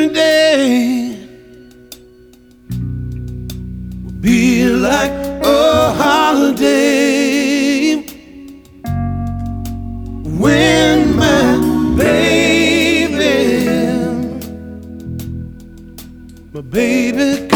every day will be like a holiday when my baby